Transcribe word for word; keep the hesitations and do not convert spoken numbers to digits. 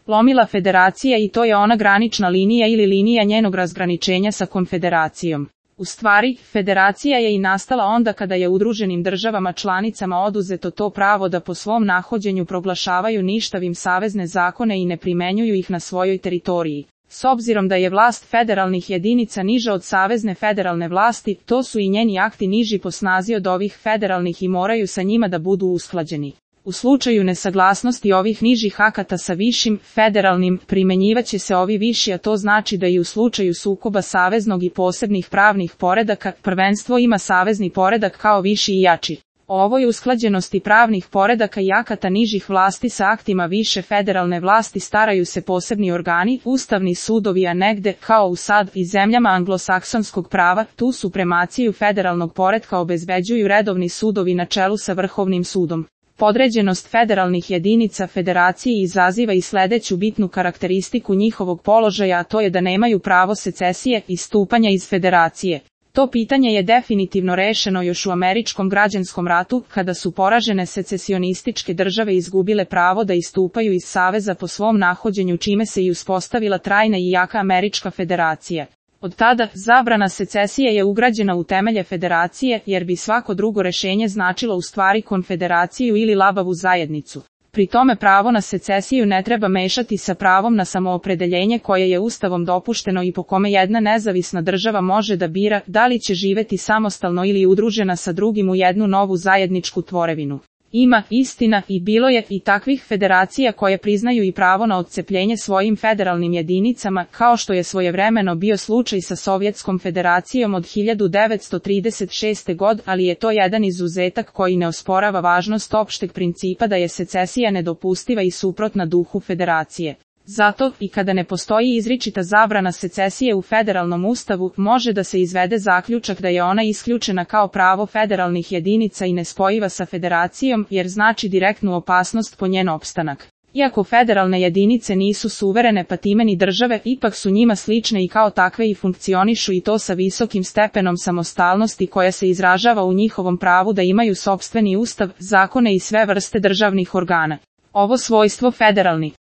lomila federacija i to je ona granična linija ili linija njenog razgraničenja sa konfederacijom. U stvari, federacija je i nastala onda kada je udruženim državama članicama oduzeto to pravo da po svom nahođenju proglašavaju ništavim savezne zakone i ne primenjuju ih na svojoj teritoriji. S obzirom da je vlast federalnih jedinica niža od savezne federalne vlasti, to su i njeni akti niži po snazi od ovih federalnih i moraju sa njima da budu usklađeni. U slučaju nesaglasnosti ovih nižih akata sa višim, federalnim, primenjivaće se ovi viši, a to znači da i u slučaju sukoba saveznog i posebnih pravnih poredaka, prvenstvo ima savezni poredak kao viši i jači. O ovoj usklađenosti pravnih poredaka i akata nižih vlasti sa aktima više federalne vlasti staraju se posebni organi, ustavni sudovi, a negde, kao u sad, i zemljama anglosaksonskog prava, tu supremaciju federalnog poretka obezbeđuju redovni sudovi na čelu sa Vrhovnim sudom. Podređenost federalnih jedinica federaciji izaziva i sledeću bitnu karakteristiku njihovog položaja, a to je da nemaju pravo secesije, istupanja iz federacije. To pitanje je definitivno rešeno još u američkom građanskom ratu, kada su poražene secesionističke države izgubile pravo da istupaju iz saveza po svom nahođenju, čime se i uspostavila trajna i jaka američka federacija. Od tada, zabrana secesije je ugrađena u temelje federacije, jer bi svako drugo rešenje značilo u stvari konfederaciju ili labavu zajednicu. Pri tome pravo na secesiju ne treba mešati sa pravom na samoopredeljenje koje je Ustavom dopušteno i po kome jedna nezavisna država može da bira da li će živeti samostalno ili udružena sa drugim u jednu novu zajedničku tvorevinu. Ima, istina, i bilo je i takvih federacija koje priznaju i pravo na odcepljenje svojim federalnim jedinicama, kao što je svojevremeno bio slučaj sa Sovjetskom federacijom od hiljadu devetsto trideset šeste. godine, ali je to jedan izuzetak koji ne osporava važnost opšteg principa da je secesija nedopustiva i suprotna duhu federacije. Zato, i kada ne postoji izričita zabrana secesije u federalnom ustavu, može da se izvede zaključak da je ona isključena kao pravo federalnih jedinica i nespojiva sa federacijom, jer znači direktnu opasnost po njen opstanak. Iako federalne jedinice nisu suverene pa time ni države, ipak su njima slične i kao takve i funkcionišu, i to sa visokim stepenom samostalnosti koja se izražava u njihovom pravu da imaju sopstveni ustav, zakone i sve vrste državnih organa. Ovo svojstvo federalni